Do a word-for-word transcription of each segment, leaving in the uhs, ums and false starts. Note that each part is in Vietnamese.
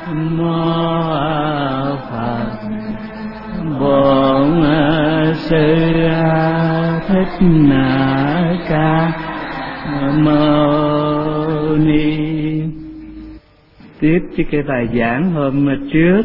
Mô Phật. Bổn Sư Thích Ca Mâu Ni. Tiếp với cái bài giảng hôm trước,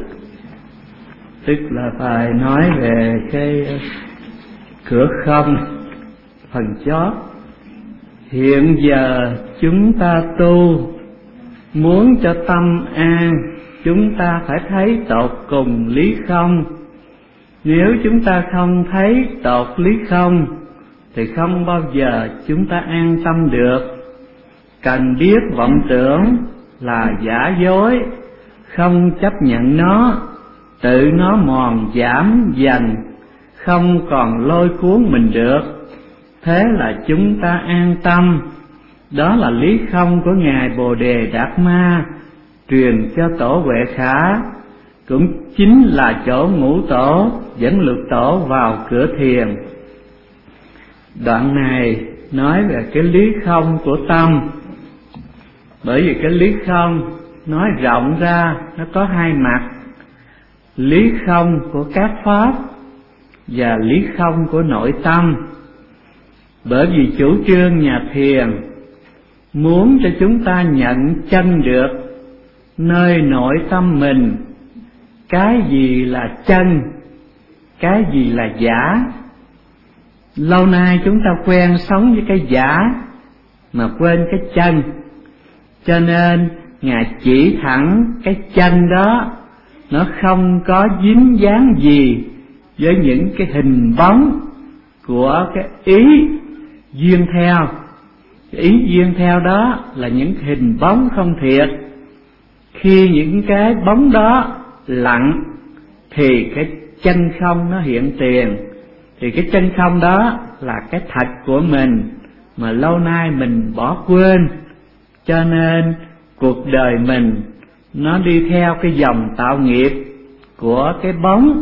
tức là bài nói về cái cửa không phần chót. Hiện giờ chúng ta tu, muốn cho tâm an, chúng ta phải thấy tột cùng lý không. Nếu chúng ta không thấy tột lý không thì không bao giờ chúng ta an tâm được. Cần biết vọng tưởng là giả dối, không chấp nhận nó, tự nó mòn giảm dần, không còn lôi cuốn mình được. Thế là chúng ta an tâm. Đó là lý không của Ngài Bồ Đề Đạt Ma truyền cho Tổ Huệ Khả, cũng chính là chỗ ngũ tổ dẫn lục tổ vào cửa thiền. Đoạn này nói về cái lý không của tâm. Bởi vì cái lý không nói rộng ra, nó có hai mặt: lý không của các pháp và lý không của nội tâm. Bởi vì chủ trương nhà thiền muốn cho chúng ta nhận chân được nơi nội tâm mình cái gì là chân, cái gì là giả. Lâu nay chúng ta quen sống với cái giả mà quên cái chân, cho nên Ngài chỉ thẳng cái chân đó nó không có dính dáng gì với những cái hình bóng của cái ý duyên theo. Cái ý duyên theo đó là những hình bóng không thiệt. Khi những cái bóng đó lặng thì cái chân không nó hiện tiền. Thì cái chân không đó là cái thật của mình mà lâu nay mình bỏ quên. Cho nên cuộc đời mình nó đi theo cái dòng tạo nghiệp của cái bóng.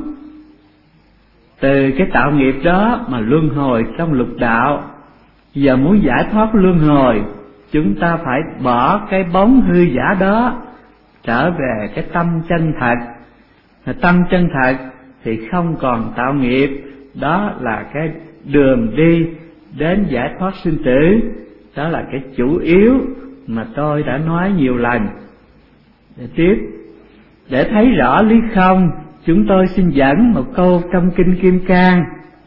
Từ cái tạo nghiệp đó mà luân hồi trong lục đạo. Giờ muốn giải thoát luân hồi, chúng ta phải bỏ cái bóng hư giả đó, trở về cái tâm chân thật. Tâm chân thật thì không còn tạo nghiệp. Đó là cái đường đi đến giải thoát sinh tử. Đó là cái chủ yếu mà tôi đã nói nhiều lần. Để tiếp, để thấy rõ lý không, chúng tôi xin dẫn một câu trong Kinh Kim Cang: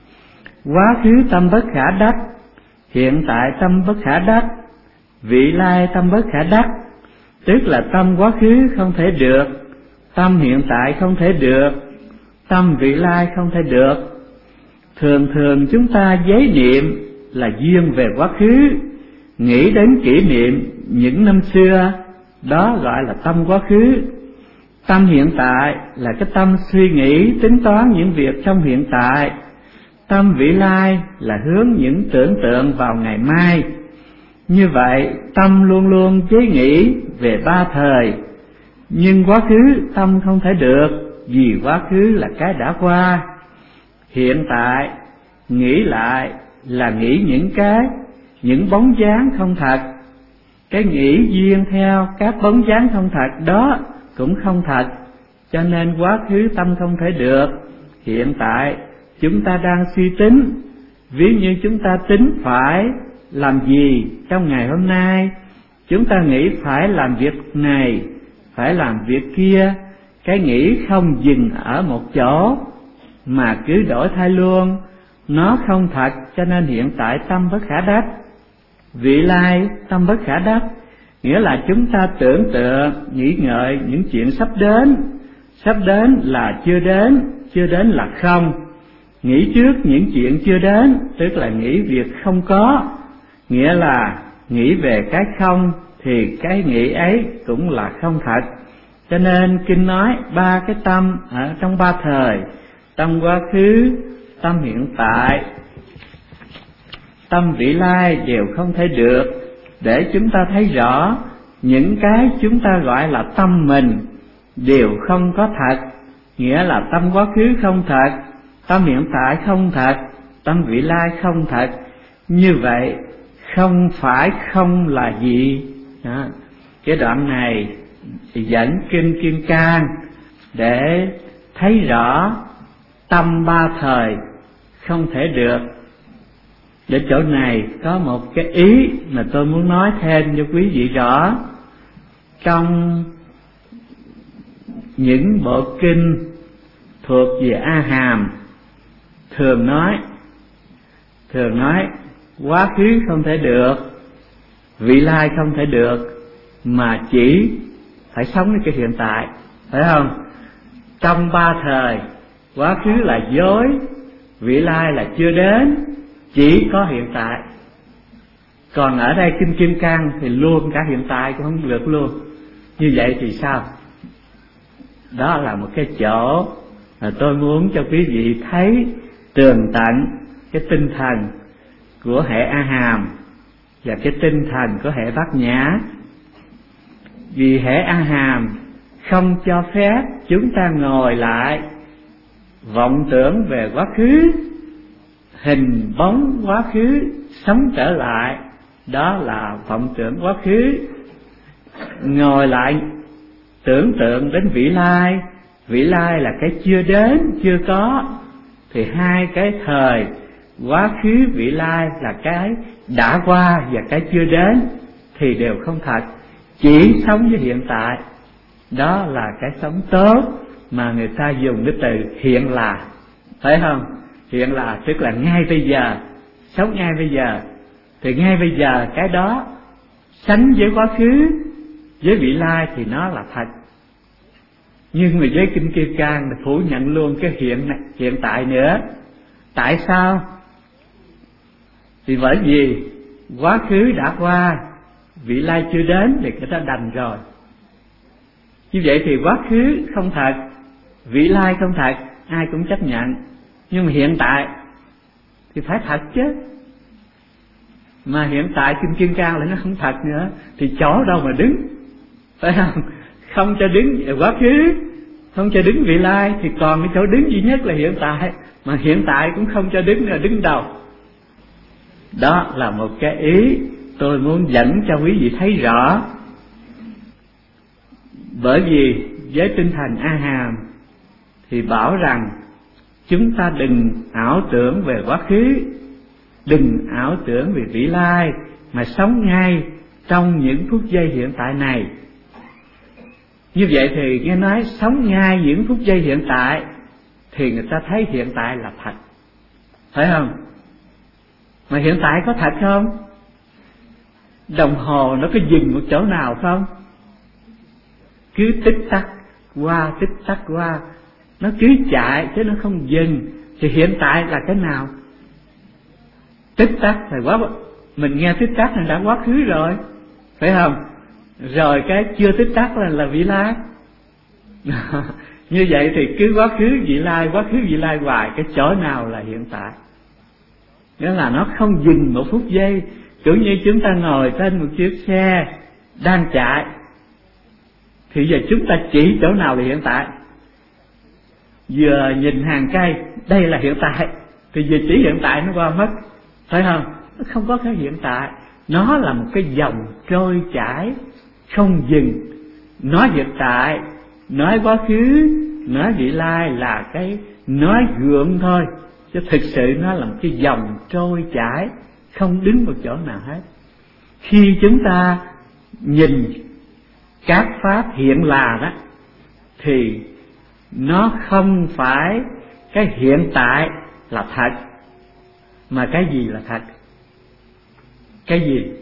quá khứ tâm bất khả đắc, hiện tại tâm bất khả đắc, vị lai tâm bất khả đắc. Tức là tâm quá khứ không thể được, tâm hiện tại không thể được, tâm vị lai không thể được. Thường thường chúng ta giấy niệm là duyên về quá khứ, nghĩ đến kỷ niệm những năm xưa, đó gọi là tâm quá khứ. Tâm hiện tại là cái tâm suy nghĩ tính toán những việc trong hiện tại. Tâm vị lai là hướng những tưởng tượng vào ngày mai. Như vậy tâm luôn luôn chế nghĩ về ba thời. Nhưng quá khứ tâm không thể được, vì quá khứ là cái đã qua. Hiện tại nghĩ lại là nghĩ những cái những bóng dáng không thật. Cái nghĩ duyên theo các bóng dáng không thật đó cũng không thật. Cho nên quá khứ tâm không thể được. Hiện tại chúng ta đang suy tính. Ví như chúng ta tính phải làm gì trong ngày hôm nay, chúng ta nghĩ phải làm việc này, phải làm việc kia. Cái nghĩ không dừng ở một chỗ mà cứ đổi thay luôn. Nó không thật, cho nên hiện tại tâm bất khả đắc. Vị lai tâm bất khả đắc, nghĩa là chúng ta tưởng tượng, nghĩ ngợi những chuyện sắp đến. Sắp đến là chưa đến, chưa đến là không. Nghĩ trước những chuyện chưa đến, tức là nghĩ việc không có. Nghĩa là nghĩ về cái không thì cái nghĩ ấy cũng là không thật. Cho nên Kinh nói ba cái tâm ở trong ba thời: tâm quá khứ, tâm hiện tại, tâm vị lai đều không thể được. Để chúng ta thấy rõ những cái chúng ta gọi là tâm mình đều không có thật. Nghĩa là tâm quá khứ không thật, tâm hiện tại không thật, tâm vị lai không thật. Như vậy không phải không là gì đó. Cái đoạn này dẫn kinh Kim Cang để thấy rõ tâm ba thời không thể được. Để chỗ này có một cái ý mà tôi muốn nói thêm cho quý vị rõ. Trong những bộ kinh thuộc về A Hàm thường nói thường nói quá khứ không thể được, vị lai không thể được, mà chỉ phải sống với cái hiện tại, phải không? Trong ba thời, quá khứ là dối, vị lai là chưa đến, chỉ có hiện tại. Còn ở đây kinh Kim Cang thì luôn cả hiện tại cũng không được luôn. Như vậy thì sao? Đó là một cái chỗ mà tôi muốn cho quý vị thấy tường tận cái tinh thần của hệ A Hàm và cái tinh thần của hệ Bát Nhã. Vì hệ A Hàm không cho phép chúng ta ngồi lại vọng tưởng về quá khứ, hình bóng quá khứ sống trở lại, đó là vọng tưởng quá khứ. Ngồi lại tưởng tượng đến vị lai, vị lai là cái chưa đến, chưa có, thì hai cái thời quá khứ vị lai là cái đã qua và cái chưa đến thì đều không thật, chỉ sống với hiện tại. Đó là cái sống tốt mà người ta dùng cái từ hiện là, phải không? Hiện là tức là ngay bây giờ, sống ngay bây giờ. Thì ngay bây giờ cái đó sánh với quá khứ, với vị lai thì nó là thật. Nhưng mà với kinh Kim Cang thì phủ nhận luôn cái hiện hiện tại nữa. Tại sao? Thì bởi vì quá khứ đã qua, vị lai chưa đến thì người ta đành rồi. Như vậy thì quá khứ không thật, vị lai không thật, ai cũng chấp nhận. Nhưng mà hiện tại thì phải thật chứ. Mà hiện tại kinh Kim Cang lại nó không thật nữa, thì chỗ đâu mà đứng, phải không? Không cho đứng quá khứ, không cho đứng vị lai, thì còn cái chỗ đứng duy nhất là hiện tại. Mà hiện tại cũng không cho đứng là đứng đầu. Đó là một cái ý tôi muốn dẫn cho quý vị thấy rõ. Bởi vì với tinh thần A Hàm thì bảo rằng chúng ta đừng ảo tưởng về quá khứ, đừng ảo tưởng về vị lai, mà sống ngay trong những phút giây hiện tại này. Như vậy thì nghe nói sống ngay những phút giây hiện tại thì người ta thấy hiện tại là thật, phải không? Mà hiện tại có thật không? Đồng hồ nó có dừng một chỗ nào không? Cứ tích tắc qua tích tắc qua, nó cứ chạy chứ nó không dừng. Thì hiện tại là cái nào? Tích tắc thì quá, mình nghe tích tắc là đã quá khứ rồi, phải không? Rồi cái chưa tích tắc là là vị lai. Như vậy thì cứ quá khứ vị lai, quá khứ vị lai hoài, cái chỗ nào là hiện tại? Nghĩa là nó không dừng một phút giây. Kiểu như chúng ta ngồi trên một chiếc xe đang chạy, thì giờ chúng ta chỉ chỗ nào là hiện tại? Vừa nhìn hàng cây, đây là hiện tại, thì vừa chỉ hiện tại nó qua mất, phải không? Nó không có cái hiện tại. Nó là một cái dòng trôi chảy không dừng. Nói hiện tại, nói quá khứ, nói vị lai là cái nói gượng thôi, chứ thực sự nó là một cái dòng trôi chảy, không đứng một chỗ nào hết. Khi chúng ta nhìn các pháp hiện là đó, thì nó không phải cái hiện tại là thật, mà cái gì là thật? Cái gì?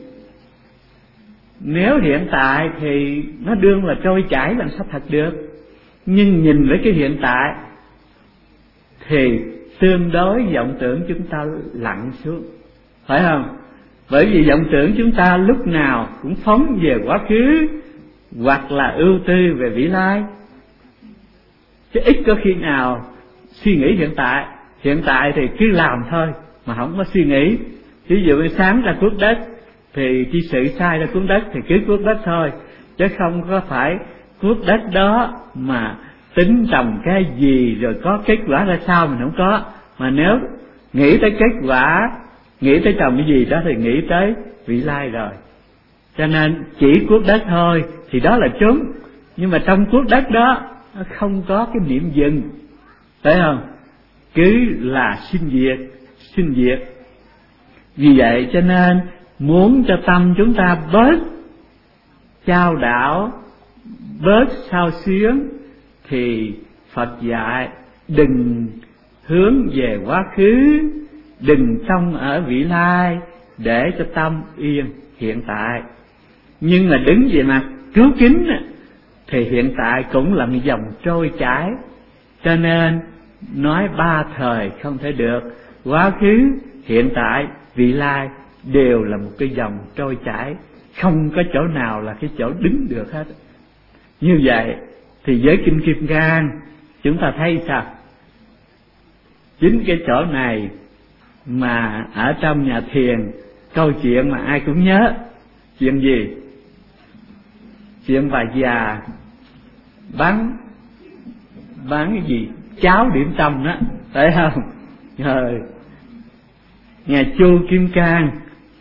Nếu hiện tại thì nó đương là trôi chảy, làm sao thật được? Nhưng nhìn với cái hiện tại thì tương đối vọng tưởng chúng ta lặn xuống, phải không? Bởi vì vọng tưởng chúng ta lúc nào cũng phóng về quá khứ, hoặc là ưu tư về vị lai, chứ ít có khi nào suy nghĩ hiện tại. Hiện tại thì cứ làm thôi mà không có suy nghĩ. Ví dụ như sáng ra cuốc đất thì chi sự sai ra cuốc đất thì cứ cuốc đất thôi, chứ không có phải cuốc đất đó mà tính trồng cái gì rồi có kết quả ra sao mình không có. Mà nếu nghĩ tới kết quả, nghĩ tới trồng cái gì đó thì nghĩ tới vị lai rồi. Cho nên chỉ cuốc đất thôi thì đó là chúng. Nhưng mà trong cuốc đất đó nó không có cái niệm dừng, phải không? Cứ là sinh diệt, sinh diệt. Vì vậy cho nên muốn cho tâm chúng ta bớt chao đảo, bớt sao xuyến, thì Phật dạy đừng hướng về quá khứ, đừng trông ở vị lai, để cho tâm yên hiện tại. Nhưng mà đứng về mặt cứu kính thì hiện tại cũng là một dòng trôi chảy, cho nên nói ba thời không thể được. Quá khứ, hiện tại, vị lai đều là một cái dòng trôi chảy, không có chỗ nào là cái chỗ đứng được hết. Như vậy thì với Kinh Kim Cang chúng ta thấy sao? Chính cái chỗ này mà ở trong nhà thiền, câu chuyện mà ai cũng nhớ. Chuyện gì? Chuyện bà già bán bán cái gì? Cháo điểm tâm đó, phải không? Rồi Ngài Chu Kim Cang,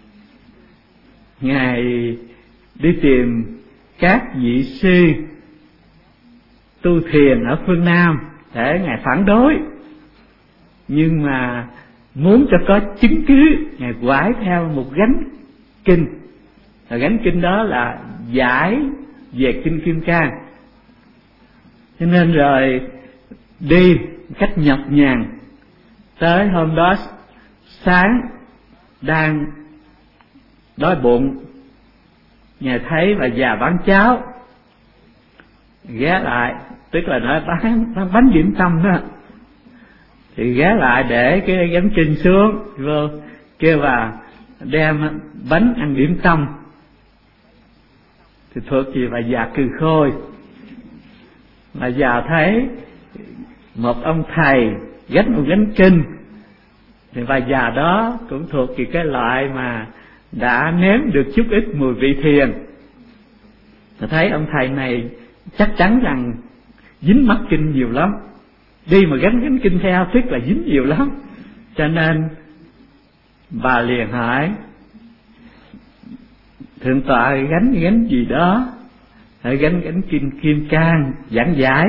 Ngài đi tìm các vị sư tu thiền ở phương Nam để Ngài phản đối. Nhưng mà muốn cho có chứng cứ, Ngài quải theo một gánh kinh. Và gánh kinh đó là giải về Kinh Kim Cang. Cho nên rồi đi cách nhọc nhằn. Tới hôm đó sáng đang đói bụng, Ngài thấy bà già bán cháo, ghé lại, tức là nói bán, bán bánh điểm tâm đó, thì ghé lại để cái gánh kinh xuống, vô kêu bà đem bánh ăn điểm tâm. Thì thuộc gì bà già cười khôi. Bà già thấy một ông thầy gánh một gánh kinh, thì bà già đó cũng thuộc về cái loại mà đã nếm được chút ít mùi vị thiền. Thì thấy ông thầy này chắc chắn rằng dính mắc kinh nhiều lắm, đi mà gánh gánh kinh theo tức là dính nhiều lắm. Cho nên bà liền hỏi: thượng tọa gánh gánh gì đó? Hãy gánh gánh Kinh Kim Cang giảng giải.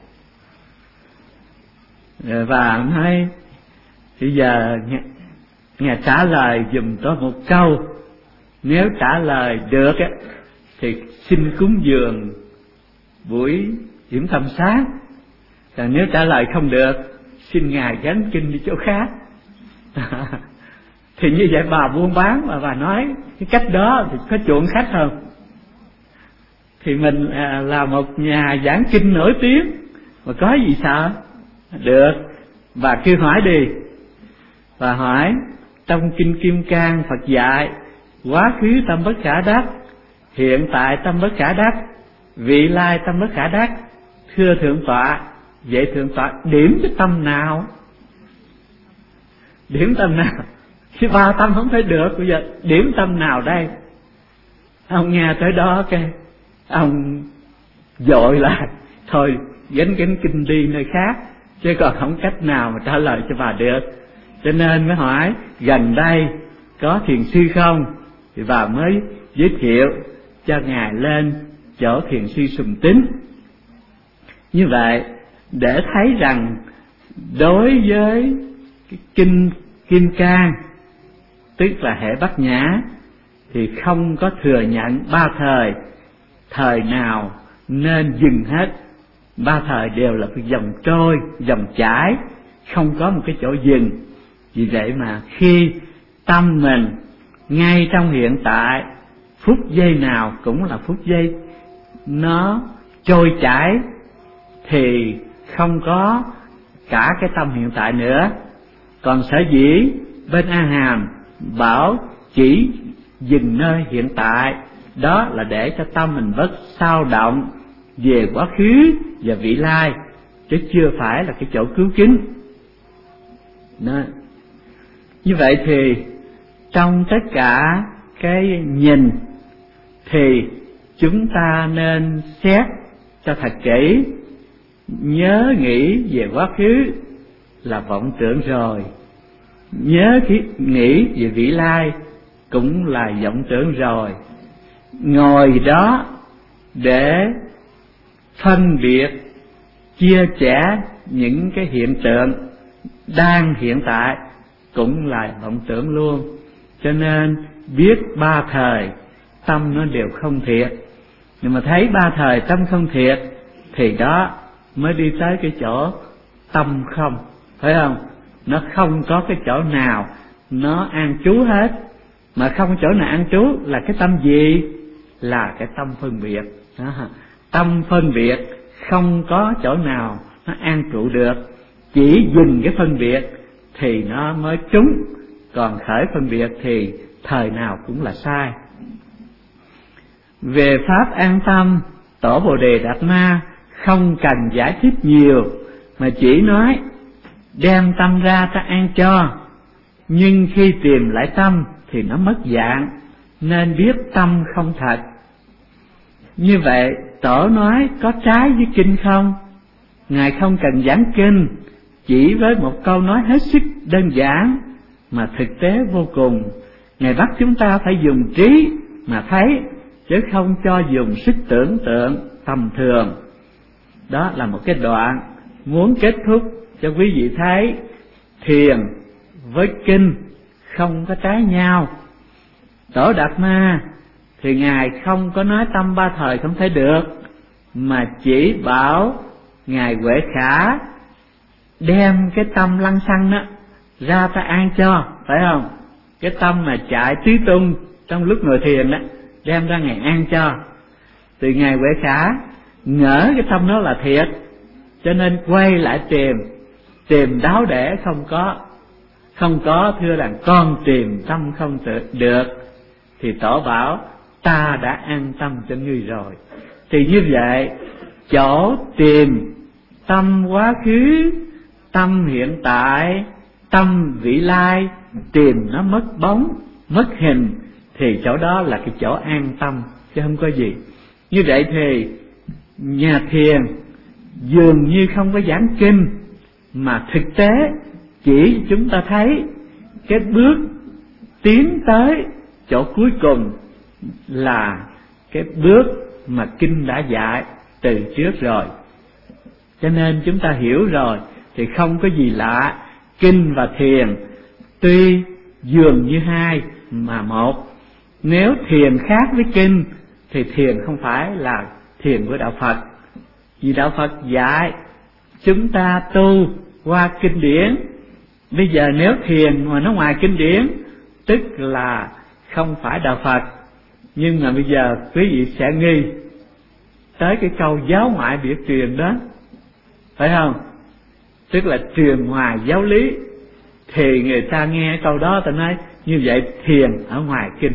Rồi bà nói: bây giờ Ngài trả lời giùm tôi một câu, nếu trả lời được thì xin cúng dường buổi điểm tâm sáng, còn nếu trả lời không được xin Ngài gánh kinh đi chỗ khác. Thì như vậy bà buôn bán mà bà nói cái cách đó thì có chuộng khách không? Thì mình à, là một nhà giảng kinh nổi tiếng mà có gì sợ? Được, bà kêu hỏi đi. Bà hỏi: trong Kinh Kim Cang Phật dạy quá khứ tâm bất khả đắc, hiện tại tâm bất khả đắc, vị lai tâm bất khả đắc. Thưa thượng tọa, vậy thượng tọa điểm cái tâm nào? Điểm tâm nào? Cái ba tâm không thấy được, bây giờ điểm tâm nào đây? Ông nghe tới đó cái ông dội lại: thôi gánh gánh kinh đi nơi khác, chứ còn không cách nào mà trả lời cho bà được. Cho nên mới hỏi gần đây có thiền sư không, thì bà mới giới thiệu cho Ngài lên chỗ thiền sư Sùng Tín. Như vậy để thấy rằng đối với cái Kinh Kim Cang, tức là hệ Bát Nhã, thì không có thừa nhận ba thời, thời nào nên dừng hết. Ba thời đều là cái dòng trôi, dòng chảy, không có một cái chỗ dừng. Vì vậy mà khi tâm mình ngay trong hiện tại, phút giây nào cũng là phút giây nó trôi chảy, thì không có cả cái tâm hiện tại nữa. Còn sở dĩ bên A Hàm bảo chỉ dừng nơi hiện tại, đó là để cho tâm mình bớt sao động về quá khứ và vị lai, chứ chưa phải là cái chỗ cứu kính. Đó. Như vậy thì trong tất cả cái nhìn thì chúng ta nên xét cho thật kỹ. Nhớ nghĩ về quá khứ là vọng tưởng rồi, nhớ nghĩ về vị lai cũng là vọng tưởng rồi. Ngồi đó để phân biệt, chia sẻ những cái hiện tượng đang hiện tại cũng là vọng tưởng luôn. Cho nên biết ba thời tâm nó đều không thiệt, nhưng mà thấy ba thời tâm không thiệt thì đó mới đi tới cái chỗ tâm không, phải không? Nó không có cái chỗ nào nó an trú hết, mà không chỗ nào an trú là cái tâm gì? Là cái tâm phân biệt. Đó. Tâm phân biệt không có chỗ nào nó an trụ được, chỉ dừng cái phân biệt thì nó mới trúng, còn khởi phân biệt thì thời nào cũng là sai. Về pháp an tâm, Tổ Bồ Đề Đạt Ma không cần giải thích nhiều, mà chỉ nói đem tâm ra ta an cho, nhưng khi tìm lại tâm thì nó mất dạng, nên biết tâm không thật. Như vậy Tổ nói có trái với kinh không? Ngài không cần giảng kinh, chỉ với một câu nói hết sức đơn giản mà thực tế vô cùng. Ngài bắt chúng ta phải dùng trí mà thấy, chứ không cho dùng sức tưởng tượng tầm thường. Đó là một cái đoạn muốn kết thúc cho quý vị thấy thiền với kinh không có trái nhau. Tổ Đạt Ma thì Ngài không có nói tâm ba thời không thể được, mà chỉ bảo Ngài Huệ Khả đem cái tâm lăng xăng đó ra ta an cho, phải không? Cái tâm mà chạy tứ tung trong lúc ngồi thiền đó, đem ra Ngài an cho. Từ Ngài Huệ Khả ngỡ cái tâm đó là thiệt, cho nên quay lại tìm, tìm đáo để không có, không có thưa rằng con tìm tâm không được, thì Tổ bảo ta đã an tâm cho ngươi rồi. Thì như vậy chỗ tìm tâm quá khứ, tâm hiện tại, tâm vị lai, tìm nó mất bóng, mất hình, thì chỗ đó là cái chỗ an tâm, chứ không có gì. Như vậy thì nhà thiền dường như không có giảng kinh, mà thực tế chỉ chúng ta thấy cái bước tiến tới chỗ cuối cùng là cái bước mà kinh đã dạy từ trước rồi. Cho nên chúng ta hiểu rồi thì không có gì lạ. Kinh và thiền tuy dường như hai mà một. Nếu thiền khác với kinh thì thiền không phải là thiền của đạo Phật. Vì đạo Phật dạy chúng ta tu qua kinh điển. Bây giờ nếu thiền mà nó ngoài kinh điển tức là không phải đạo Phật. Nhưng mà bây giờ quý vị sẽ nghi tới cái câu giáo ngoại biệt truyền đó, phải không? Tức là truyền ngoài giáo lý. Thì người ta nghe câu đó ta nói như vậy thiền ở ngoài kinh.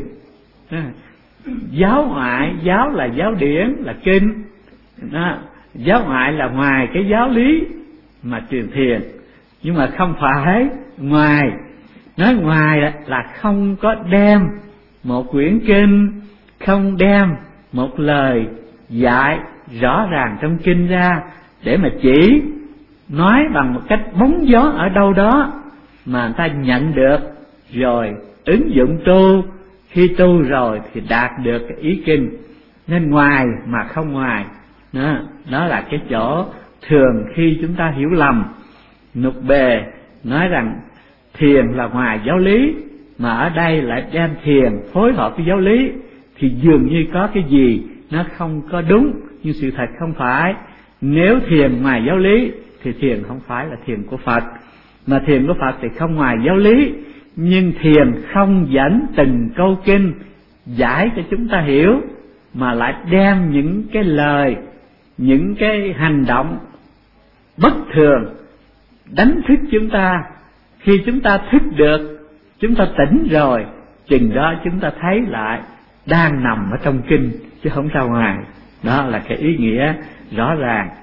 Giáo ngoại, giáo là giáo điển, là kinh đó. Giáo ngoại là ngoài cái giáo lý mà truyền thiền, nhưng mà không phải ngoài. Nói ngoài là không có đem một quyển kinh, không đem một lời dạy rõ ràng trong kinh ra để mà chỉ nói bằng một cách bóng gió ở đâu đó mà người ta nhận được rồi ứng dụng tu. Khi tu rồi thì đạt được cái ý kinh. Nên ngoài mà không ngoài đó, đó là cái chỗ thường khi chúng ta hiểu lầm. Nục bề nói rằng thiền là ngoài giáo lý, mà ở đây lại đem thiền phối hợp với giáo lý, thì dường như có cái gì nó không có đúng. Nhưng sự thật không phải. Nếu thiền ngoài giáo lý thì thiền không phải là thiền của Phật. Mà thiền của Phật thì không ngoài giáo lý, nhưng thiền không dẫn từng câu kinh giải cho chúng ta hiểu, mà lại đem những cái lời, những cái hành động bất thường đánh thức chúng ta. Khi chúng ta thức được, chúng ta tỉnh rồi, chừng đó chúng ta thấy lại đang nằm ở trong kinh chứ không ra ngoài. Đó là cái ý nghĩa rõ ràng.